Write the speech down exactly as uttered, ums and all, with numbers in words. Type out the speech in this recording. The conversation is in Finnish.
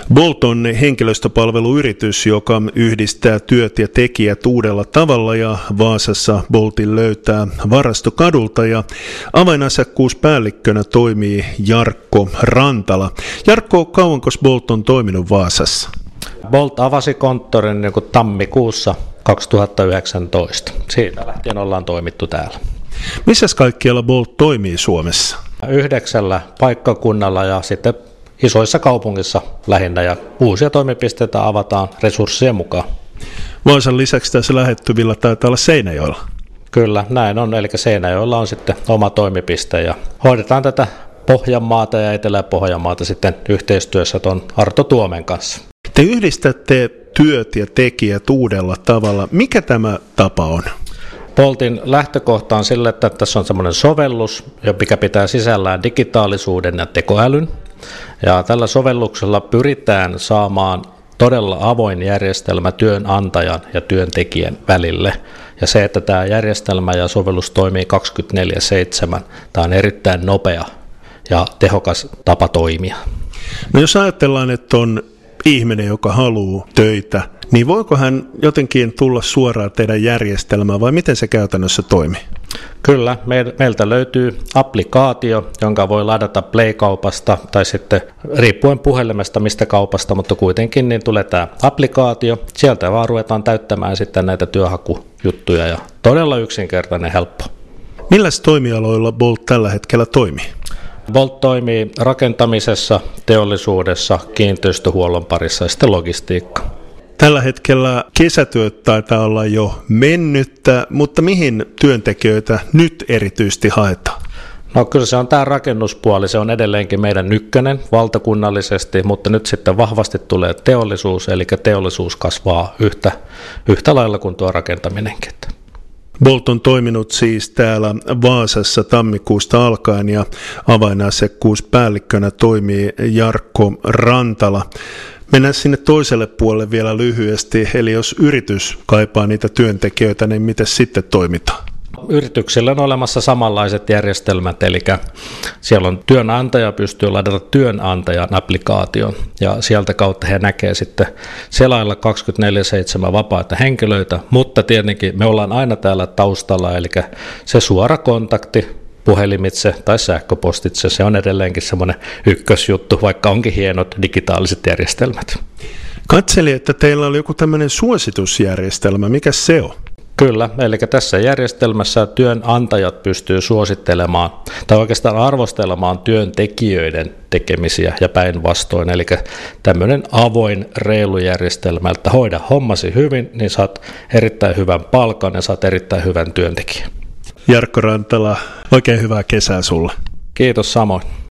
Bolt on henkilöstöpalveluyritys, joka yhdistää työt ja tekijät uudella tavalla, ja Vaasassa Boltin löytää Varastokadulta, ja avainasiakkuuspäällikkönä toimii Jarkko Rantala. Jarkko, kauanko Bolt on toiminut Vaasassa? Bolt avasi konttorin niin kuin tammikuussa kaksituhattayhdeksäntoista. Siitä lähtien ollaan toimittu täällä. Missäs kaikkialla Bolt toimii Suomessa? Yhdeksällä paikkakunnalla ja sitten isoissa kaupungissa lähinnä, ja uusia toimipisteitä avataan resurssien mukaan. Vaasan lisäksi tässä lähettyvillä taitaa olla Seinäjoella. Kyllä, näin on. Eli Seinäjoella on sitten oma toimipiste ja hoidetaan tätä Pohjanmaata ja Etelä-Pohjanmaata sitten yhteistyössä tuon Arto Tuomen kanssa. Te yhdistätte työt ja tekijät uudella tavalla. Mikä tämä tapa on? Boltin lähtökohta on sille, että tässä on semmoinen sovellus, mikä pitää sisällään digitaalisuuden ja tekoälyn. Ja tällä sovelluksella pyritään saamaan todella avoin järjestelmä työnantajan ja työntekijän välille. Ja se, että tämä järjestelmä ja sovellus toimii kaksikymmentäneljä seitsemän, tämä on erittäin nopea ja tehokas tapa toimia. No jos ajatellaan, että on ihminen, joka haluaa töitä, niin voiko hän jotenkin tulla suoraan teidän järjestelmään vai miten se käytännössä toimii? Kyllä, meiltä löytyy applikaatio, jonka voi ladata Play-kaupasta tai sitten riippuen puhelimesta mistä kaupasta, mutta kuitenkin niin tulee tämä applikaatio. Sieltä vaan ruvetaan täyttämään sitten näitä työhakujuttuja ja todella yksinkertainen helppo. Milläs toimialoilla Bolt tällä hetkellä toimii? Bolt toimii rakentamisessa, teollisuudessa, kiinteistöhuollon parissa ja sitten logistiikka. Tällä hetkellä kesätyöt taitaa olla jo mennyttä, mutta mihin työntekijöitä nyt erityisesti haetaan? No kyllä se on tämä rakennuspuoli, se on edelleenkin meidän ykkönen valtakunnallisesti, mutta nyt sitten vahvasti tulee teollisuus, eli teollisuus kasvaa yhtä, yhtä lailla kuin tuo rakentaminenkin. Bolt on toiminut siis täällä Vaasassa tammikuusta alkaen ja avainasiakkuuspäällikkönä toimii Jarkko Rantala. Mennään sinne toiselle puolelle vielä lyhyesti, eli jos yritys kaipaa niitä työntekijöitä, niin miten sitten toimitaan? Yrityksillä on olemassa samanlaiset järjestelmät, eli siellä on työnantaja pystyy ladata työnantajan applikaation ja sieltä kautta he näkee sitten selailla kaksikymmentäneljä seitsemän vapaita henkilöitä, mutta tietenkin me ollaan aina täällä taustalla, eli se suora kontakti puhelimitse tai sähköpostitse, se on edelleenkin semmoinen ykkösjuttu, vaikka onkin hienot digitaaliset järjestelmät. Katselin, että teillä oli joku tämmöinen suositusjärjestelmä, mikä se on? Kyllä, eli tässä järjestelmässä työnantajat pystyy suosittelemaan tai oikeastaan arvostelemaan työntekijöiden tekemisiä ja päinvastoin. Eli tämmöinen avoin, reilu järjestelmä, että hoida hommasi hyvin, niin saat erittäin hyvän palkan ja saat erittäin hyvän työntekijän. Jarkko Rantala, oikein hyvää kesää sulle. Kiitos samoin.